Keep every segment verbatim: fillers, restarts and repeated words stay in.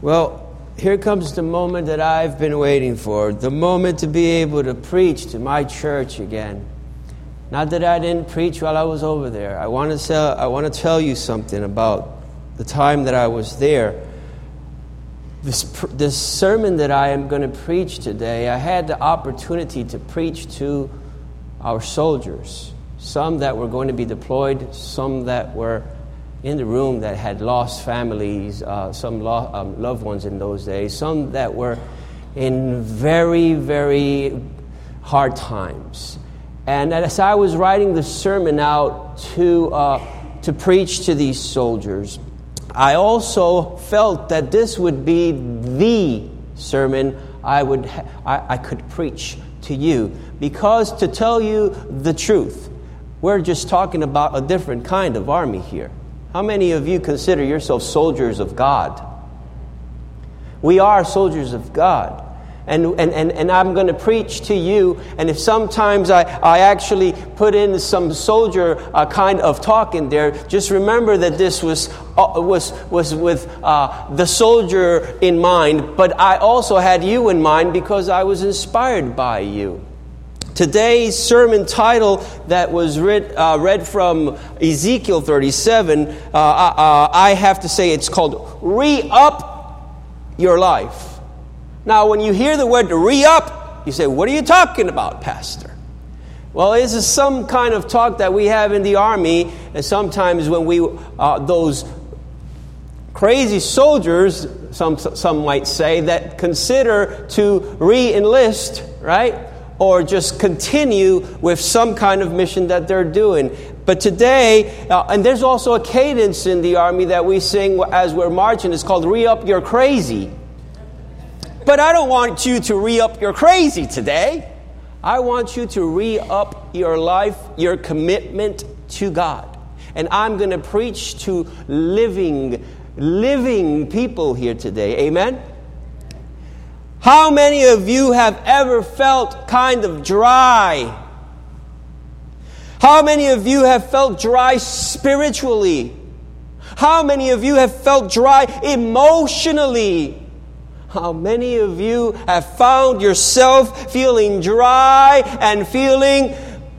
Well, here comes the moment that I've been waiting for, the moment to be able to preach to my church again. Not that I didn't preach while I was over there. I want to tell, I want to tell you something about the time that I was there. This, this sermon that I am going to preach today, I had the opportunity to preach to our soldiers. Some that were going to be deployed, some that were in the room that had lost families, uh, some lo- um, loved ones in those days, some that were in very, very hard times. And as I was writing the sermon out to uh, to preach to these soldiers, I also felt that this would be the sermon I would ha- I, I could preach to you, because to tell you the truth, we're just talking about a different kind of army here. How many of you consider yourselves soldiers of God? We are soldiers of God. And and, and, and I'm going to preach to you, and if sometimes I, I actually put in some soldier uh, kind of talk in there, just remember that this was uh, was was with uh, the soldier in mind, but I also had you in mind because I was inspired by you. Today's sermon title that was read, uh, read from Ezekiel thirty-seven, uh, uh, I have to say it's called Re-Up Your Life. Now, when you hear the word re-up, you say, what are you talking about, Pastor? Well, this is some kind of talk that we have in the army, and sometimes when we, uh, those crazy soldiers, some some might say, that consider to re-enlist, right? Or just continue with some kind of mission that they're doing. But today, uh, and there's also a cadence in the army that we sing as we're marching. It's called Re-Up Your Crazy. But I don't want you to re-up your crazy today. I want you to re-up your life, your commitment to God. And I'm going to preach to living, living people here today. Amen? How many of you have ever felt kind of dry? How many of you have felt dry spiritually? How many of you have felt dry emotionally? How many of you have found yourself feeling dry and feeling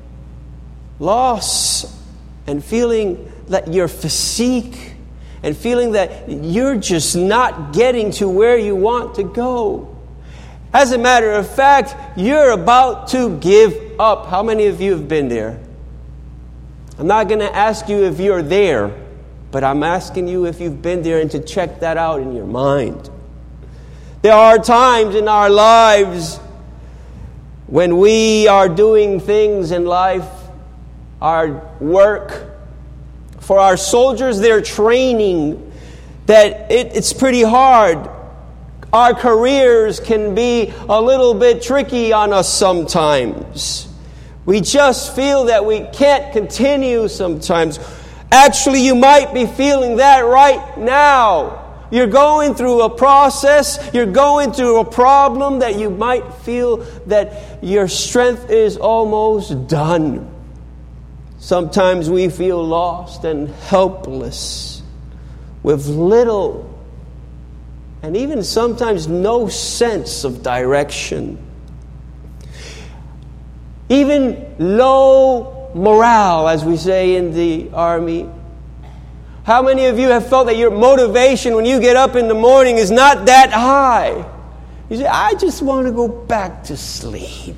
lost and feeling that your physique and feeling that you're just not getting to where you want to go? As a matter of fact, you're about to give up. How many of you have been there? I'm not going to ask you if you're there, but I'm asking you if you've been there and to check that out in your mind. There are times in our lives when we are doing things in life, our work. For our soldiers, they're training, that it, it's pretty hard. Our careers can be a little bit tricky on us sometimes. We just feel that we can't continue sometimes. Actually, you might be feeling that right now. You're going through a process, you're going through a problem that you might feel that your strength is almost done. Sometimes we feel lost and helpless with little and even sometimes no sense of direction. Even low morale, as we say in the army. How many of you have felt that your motivation when you get up in the morning is not that high? You say, I just want to go back to sleep.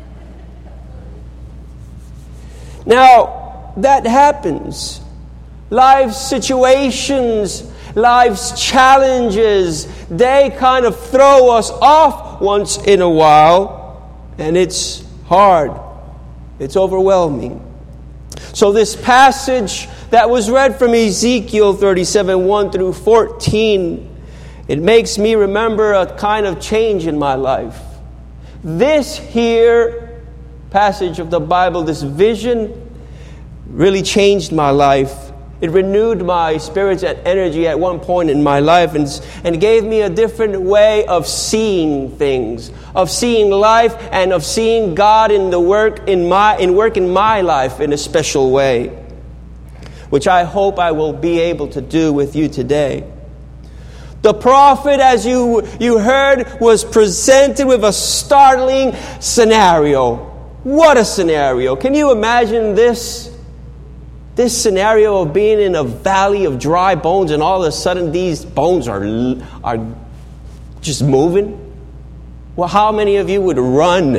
Now, that happens. Life's situations, life's challenges, they kind of throw us off once in a while, and it's hard. It's overwhelming. So this passage that was read from Ezekiel thirty-seven, one through fourteen, it makes me remember a kind of change in my life. This here passage of the Bible, this vision, really changed my life. It renewed my spirits and energy at one point in my life and, and gave me a different way of seeing things, of seeing life and of seeing God in the work in my in work in my life in a special way, which I hope I will be able to do with you today. The prophet, as you, you heard, was presented with a startling scenario. What a scenario. Can you imagine this? This scenario of being in a valley of dry bones and all of a sudden these bones are, are just moving? Well, how many of you would run?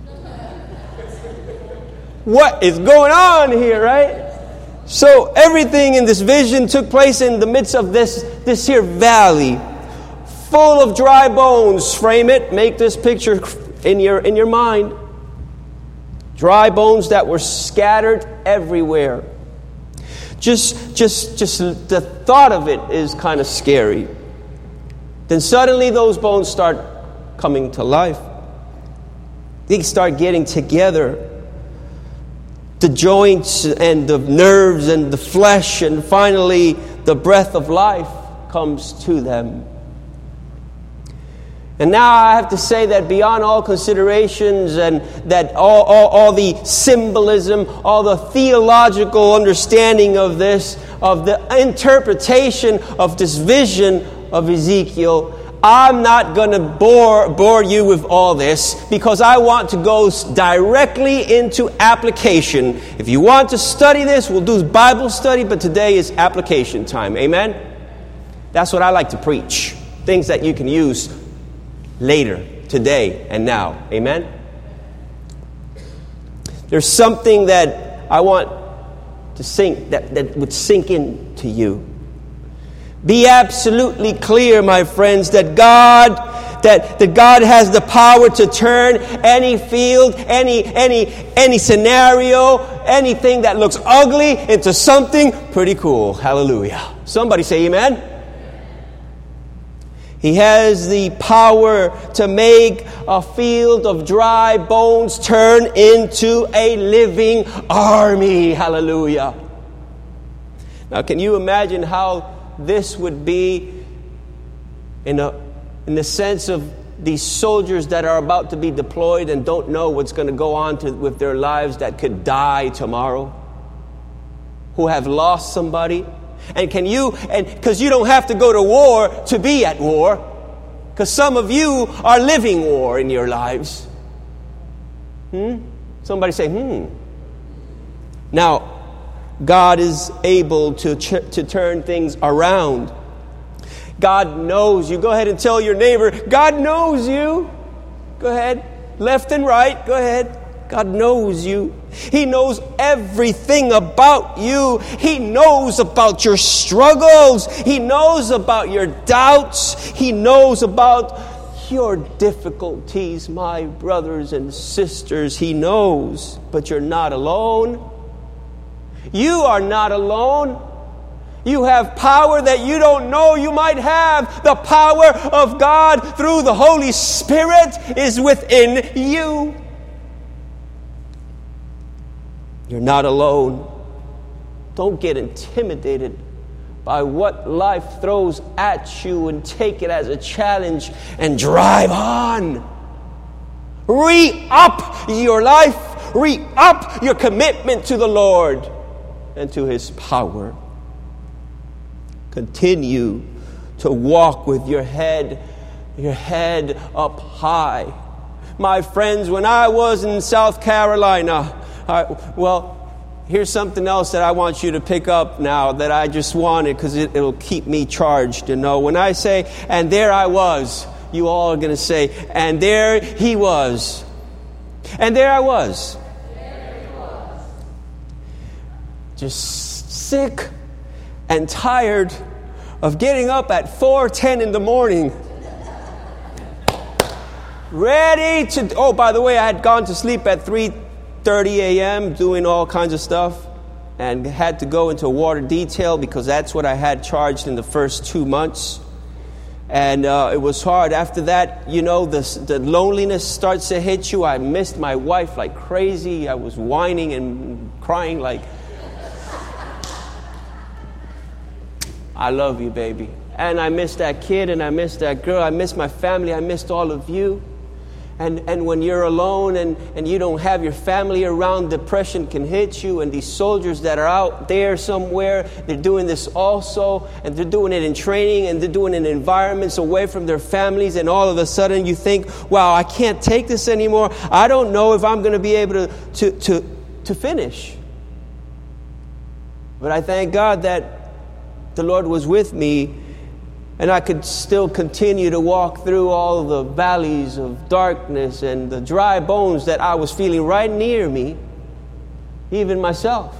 What is going on here, right? So everything in this vision took place in the midst of this, this here valley, full of dry bones. Frame it, make this picture in your, in your mind. Dry bones that were scattered everywhere. Just, just, just the thought of it is kind of scary. Then suddenly those bones start coming to life. They start getting together. The joints and the nerves and the flesh, and finally the breath of life comes to them. And now I have to say that beyond all considerations and that all, all, all the symbolism, all the theological understanding of this, of the interpretation of this vision of Ezekiel, I'm not going to bore, bore you with all this because I want to go directly into application. If you want to study this, we'll do Bible study, but today is application time. Amen? That's what I like to preach. Things that you can use later, today, and now. Amen? There's something that I want to sink, that, that would sink into you. Be absolutely clear, my friends, that God, that, that God has the power to turn any field, any, any, any scenario, anything that looks ugly into something pretty cool. Hallelujah. Somebody say amen. He has the power to make a field of dry bones turn into a living army. Hallelujah. Now, can you imagine how this would be in a in the sense of these soldiers that are about to be deployed and don't know what's going to go on to, with their lives, that could die tomorrow, who have lost somebody? And can you, and because you don't have to go to war to be at war, because some of you are living war in your lives. Hmm? Somebody say, hmm. Now, God is able to ch- to turn things around. God knows you. Go ahead and tell your neighbor, God knows you. Go ahead. Left and right. Go ahead. God knows you. He knows everything about you. He knows about your struggles. He knows about your doubts. He knows about your difficulties, my brothers and sisters. He knows, but you're not alone. You are not alone. You have power that you don't know you might have. The power of God through the Holy Spirit is within you. You're not alone. Don't get intimidated by what life throws at you and take it as a challenge and drive on. Re-up your life. Re-up your commitment to the Lord and to His power. Continue to walk with your head, your head up high. My friends, when I was in South Carolina, I, well, here's something else that I want you to pick up now that I just wanted because it, it'll keep me charged, you know. When I say, and there I was, you all are going to say, and there he was. And there I was. Just sick and tired of getting up at four ten in the morning. Ready to... Oh, by the way, I had gone to sleep at three thirty a.m. doing all kinds of stuff and had to go into water detail because that's what I had charged in the first two months. And uh, it was hard. After that, you know, the, the loneliness starts to hit you. I missed my wife like crazy. I was whining and crying like... I love you, baby. And I missed that kid and I missed that girl. I missed my family. I missed all of you. And and when you're alone and, and you don't have your family around, depression can hit you. And these soldiers that are out there somewhere, they're doing this also. And they're doing it in training, and they're doing it in environments away from their families. And all of a sudden you think, wow, I can't take this anymore. I don't know if I'm going to be able to, to, to, to finish. But I thank God that the Lord was with me, and I could still continue to walk through all the valleys of darkness and the dry bones that I was feeling right near me, even myself.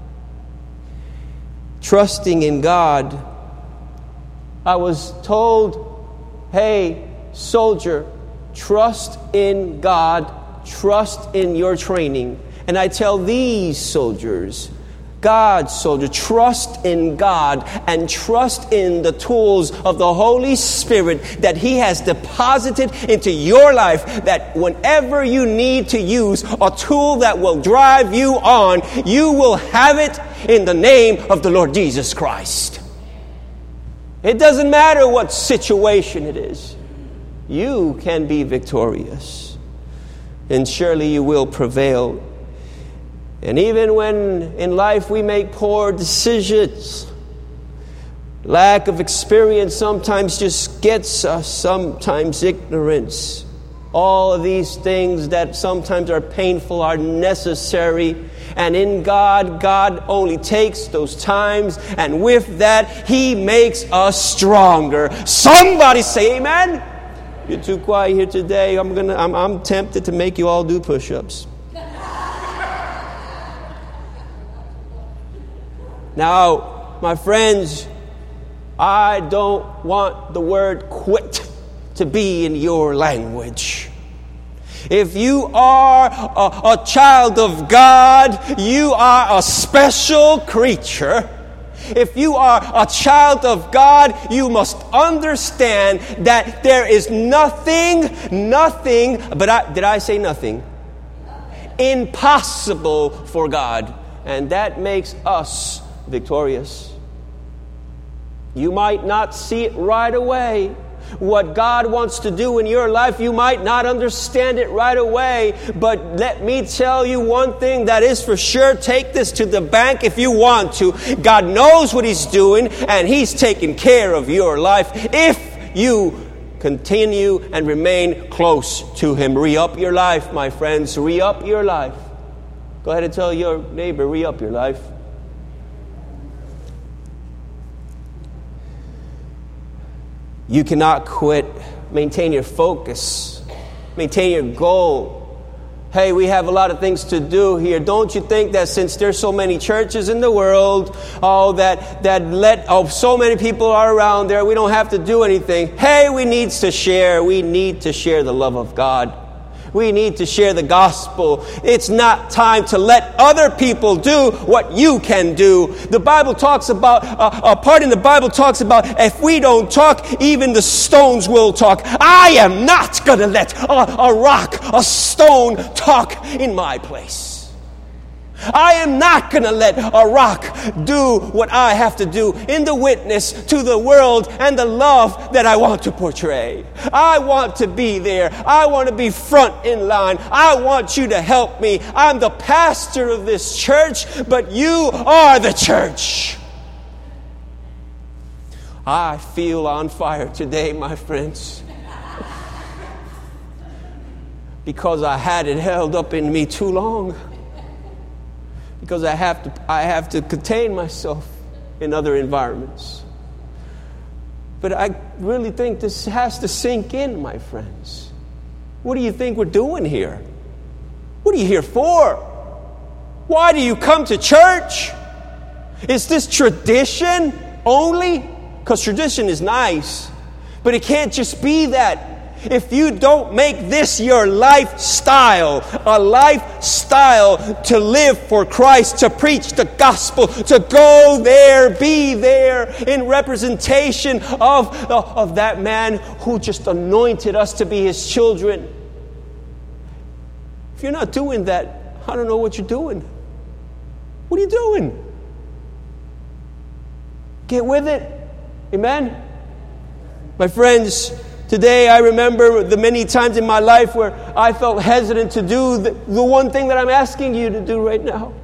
Trusting in God, I was told, hey, soldier, trust in God, trust in your training. And I tell these soldiers, God, soldier, trust in God and trust in the tools of the Holy Spirit that He has deposited into your life, that whenever you need to use a tool that will drive you on, you will have it in the name of the Lord Jesus Christ. It doesn't matter what situation it is. You can be victorious, and surely you will prevail. And even when in life we make poor decisions, lack of experience sometimes just gets us, sometimes ignorance. All of these things that sometimes are painful are necessary. And in God, God only takes those times, and with that, He makes us stronger. Somebody say amen. You're too quiet here today. I'm gonna. I'm, I'm tempted to make you all do push-ups. Now, my friends, I don't want the word quit to be in your language. If you are a, a child of God, you are a special creature. If you are a child of God, you must understand that there is nothing, nothing, but I, did I say nothing? Impossible for God. And that makes us victorious. You might not see it right away. What God wants to do in your life, you might not understand it right away. But let me tell you one thing that is for sure. Take this to the bank if you want to. God knows what He's doing, and He's taking care of your life if you continue and remain close to Him. Re-up your life, my friends. Re-up your life. Go ahead and tell your neighbor, re-up your life. You cannot quit. Maintain your focus. Maintain your goal. Hey, we have a lot of things to do here. Don't you think that since there's so many churches in the world, oh, that that let oh, so many people are around there, we don't have to do anything. Hey, we need to share. We need to share the love of God. We need to share the gospel. It's not time to let other people do what you can do. The Bible talks about, uh, a part in the Bible talks about, if we don't talk, even the stones will talk. I am not going to let a, a rock, a stone talk in my place. I am not going to let a rock do what I have to do in the witness to the world and the love that I want to portray. I want to be there. I want to be front in line. I want you to help me. I'm the pastor of this church, but you are the church. I feel on fire today, my friends, because I had it held up in me too long. Because I have to, I have to contain myself in other environments. But I really think this has to sink in, my friends. What do you think we're doing here? What are you here for? Why do you come to church? Is this tradition only? Because tradition is nice, but it can't just be that. If you don't make this your lifestyle, a lifestyle to live for Christ, to preach the gospel, to go there, be there in representation of, of that man who just anointed us to be His children. If you're not doing that, I don't know what you're doing. What are you doing? Get with it. Amen? My friends, Today, I remember the many times in my life where I felt hesitant to do the, the one thing that I'm asking you to do right now.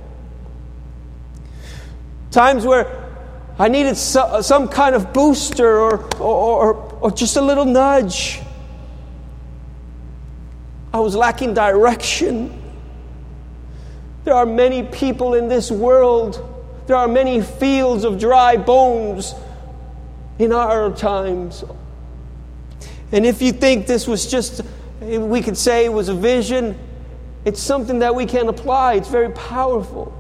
Times where I needed so, some kind of booster or, or, or, or just a little nudge. I was lacking direction. There are many people in this world. There are many fields of dry bones in our times. And if you think this was just, we could say it was a vision, it's something that we can apply. It's very powerful.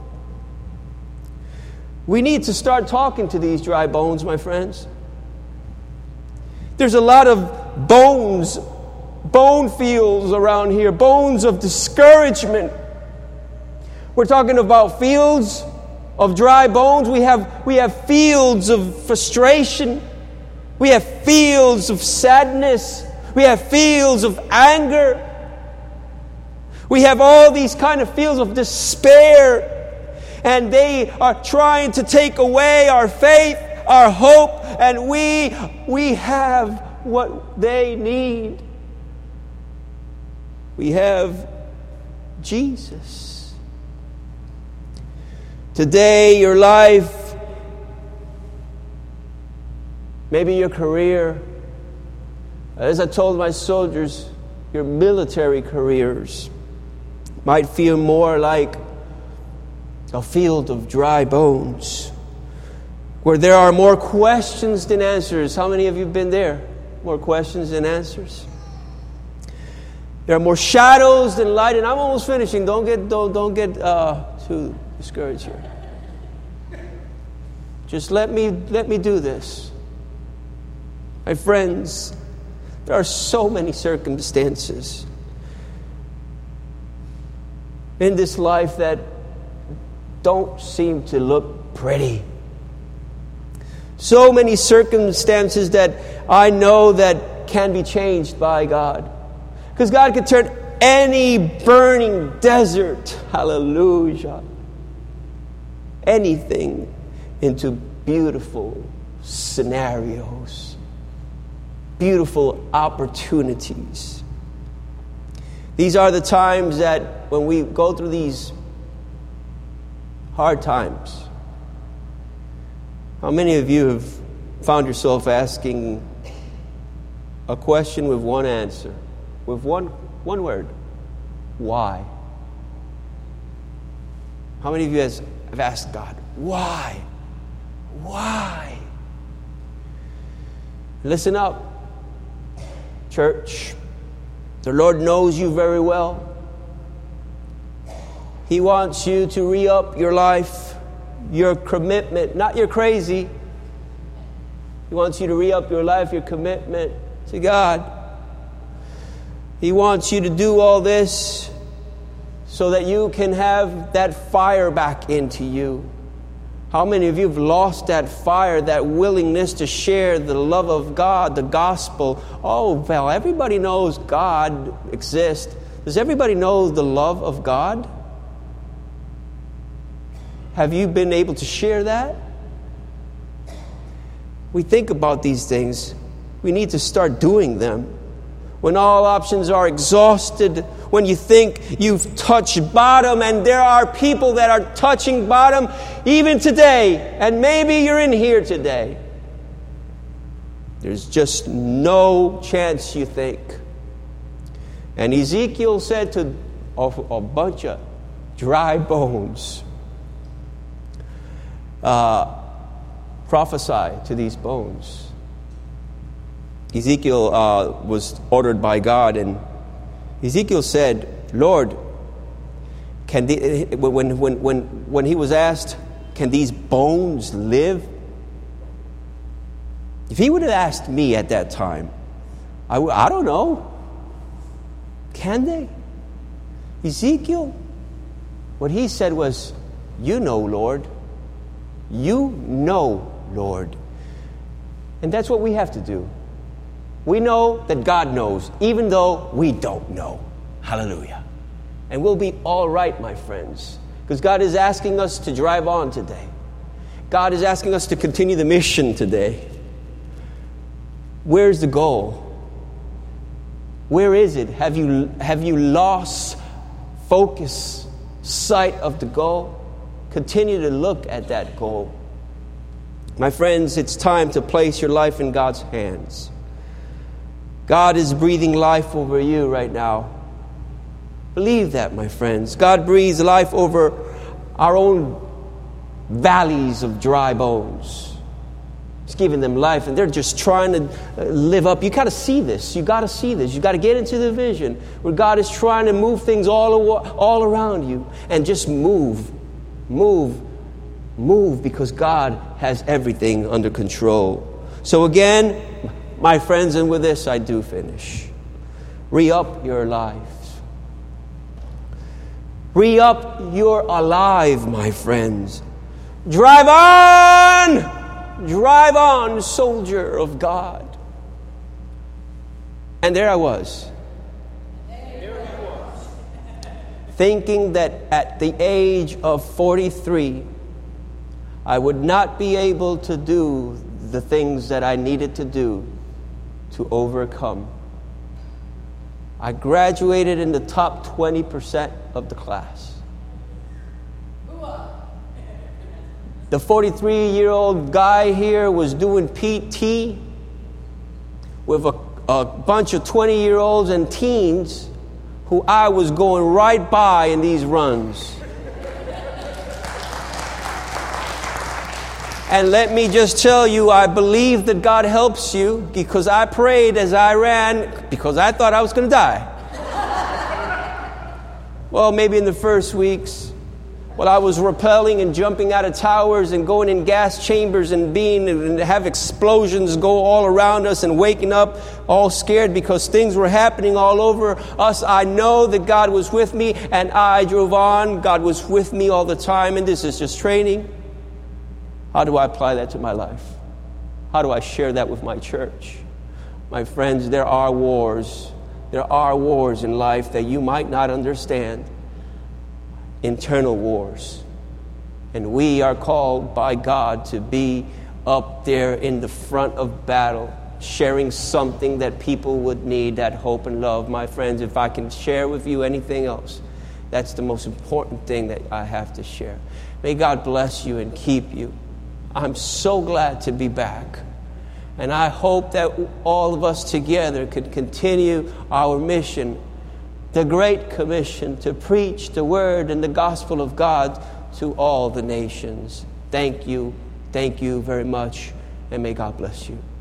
We need to start talking to these dry bones, my friends. There's a lot of bones, bone fields around here, bones of discouragement. We're talking about fields of dry bones. We have, we have fields of frustration. We have fields of sadness. We have fields of anger. We have all these kind of fields of despair. And they are trying to take away our faith, our hope, and we, we have what they need. We have Jesus. Today, your life, maybe your career, as I told my soldiers, your military careers might feel more like a field of dry bones, where there are more questions than answers. How many of you have been there? More questions than answers. There are more shadows than light, and I'm almost finishing. Don't get don't don't get uh, too discouraged here. Just let me let me do this, my friends. There are so many circumstances in this life that don't seem to look pretty. So many circumstances that I know that can be changed by God. Because God could turn any burning desert, hallelujah, anything into beautiful scenarios, beautiful opportunities. These are the times that when we go through these hard times, how many of you have found yourself asking a question with one answer, with one one word? Why? How many of you has, have asked God, why? Why? Listen up, church. The Lord knows you very well. He wants you to re-up your life, your commitment, not your crazy. He wants you to re-up your life, your commitment to God. He wants you to do all this so that you can have that fire back into you. How many of you have lost that fire, that willingness to share the love of God, the gospel? Oh, well, everybody knows God exists. Does everybody know the love of God? Have you been able to share that? We think about these things. We need to start doing them. When all options are exhausted, when you think you've touched bottom, and there are people that are touching bottom even today, and maybe you're in here today. There's just no chance, you think. And Ezekiel said to a, a bunch of dry bones, Uh, prophesy to these bones. Ezekiel uh, was ordered by God, and Ezekiel said, Lord, can the, when, when, when, when he was asked, can these bones live? If he would have asked me at that time, I, w- I don't know. Can they? Ezekiel, what he said was, you know, Lord. You know, Lord. And that's what we have to do. We know that God knows, even though we don't know. Hallelujah. And we'll be all right, my friends, because God is asking us to drive on today. God is asking us to continue the mission today. Where's the goal? Where is it? Have you, have you lost focus, sight of the goal? Continue to look at that goal. My friends, it's time to place your life in God's hands. God is breathing life over you right now. Believe that, my friends. God breathes life over our own valleys of dry bones. He's giving them life, and they're just trying to live up. You got to see this. You got to see this. You got to get into the vision where God is trying to move things all, all around you, and just move, move, move, because God has everything under control. So again, my friends, and with this I do finish. Re-up your lives. Re-up your alive, my friends. Drive on! Drive on, soldier of God. And there I was. There he was. Thinking that at the age of forty-three, I would not be able to do the things that I needed to do to overcome. I graduated in the top twenty percent of the class. The forty-three-year-old guy here was doing P T with a, a bunch of twenty-year-olds and teens who I was going right by in these runs. And let me just tell you, I believe that God helps you, because I prayed as I ran because I thought I was going to die. Well, maybe in the first weeks, while I was rappelling and jumping out of towers and going in gas chambers and being and have explosions go all around us and waking up all scared because things were happening all over us, I know that God was with me, and I drove on. God was with me all the time, and this is just training. How do I apply that to my life? How do I share that with my church? My friends, there are wars. There are wars in life that you might not understand. Internal wars. And we are called by God to be up there in the front of battle, sharing something that people would need, that hope and love. My friends, if I can share with you anything else, that's the most important thing that I have to share. May God bless you and keep you. I'm so glad to be back. And I hope that all of us together could continue our mission, the Great Commission, to preach the Word and the gospel of God to all the nations. Thank you. Thank you very much. And may God bless you.